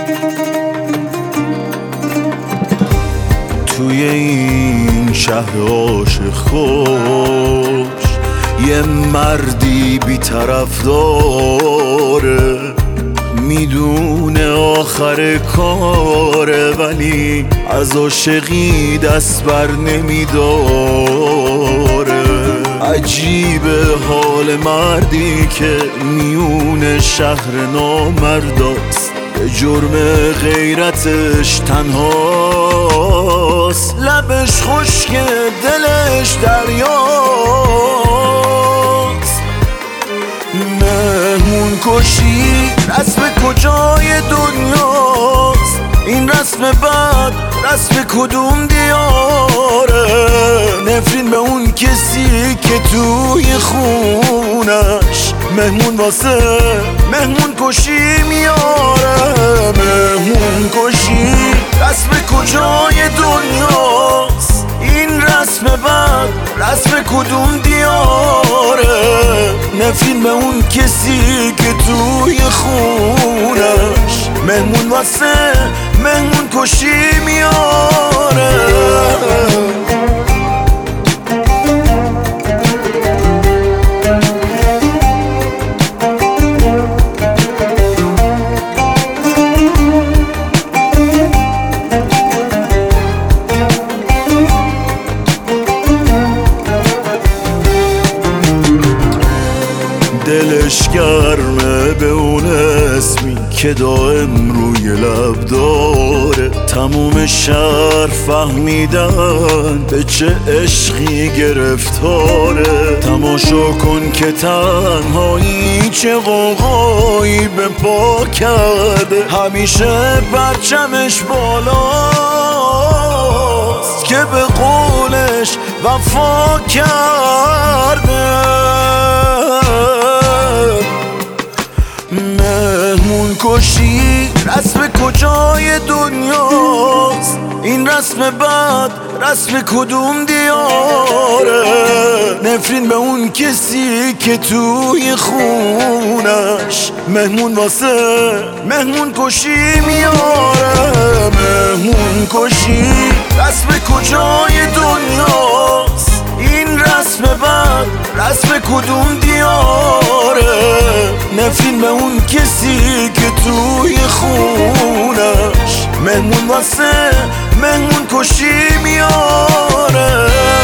توی این شهر عاشق خوش یه مردی بی‌طرف داره، میدونه آخر کاره ولی از عاشقی دست بر نمیداره. عجیبه حال مردی که میون شهر نامرداست، به جرم غیرتش تنهاست، لبش خشکه دلش دریاست. مهمون کشی رسم کجای دنیاست؟ این رسم بد رسم کدوم دیاره؟ نفرین به اون کسی که توی خونش مهمون واسه مهمون کشی میاره. مهمون کشی رسم کجای دنیاست؟ این رسم بد رسم کدوم دیاره؟ نفرین به اون کسی که توی خونش مهمون واسه مهمون کشی میاره. دلش گرمه به اون اسمی که دائم روی لب داره، تموم شهر فهمیدن به چه عشقی گرفتاره. تماشا کن که تنهایی چه غوغایی به پا کرده، همیشه پرچمش بالاست که به قولش وفا کرده. مهمون کشی رسم کجای دنیاست؟ این رسم بد رسم کدوم دیاره؟ نفرین به اون کسی که توی خونش مهمون واسه مهمون کشی میاره. مهمون کشی رسم کجای دنیاست؟ این رسم بد رسم کدوم دیاره؟ نفرین به اون کسی که توی خونش مهمون واسه مهمون کشی میاره.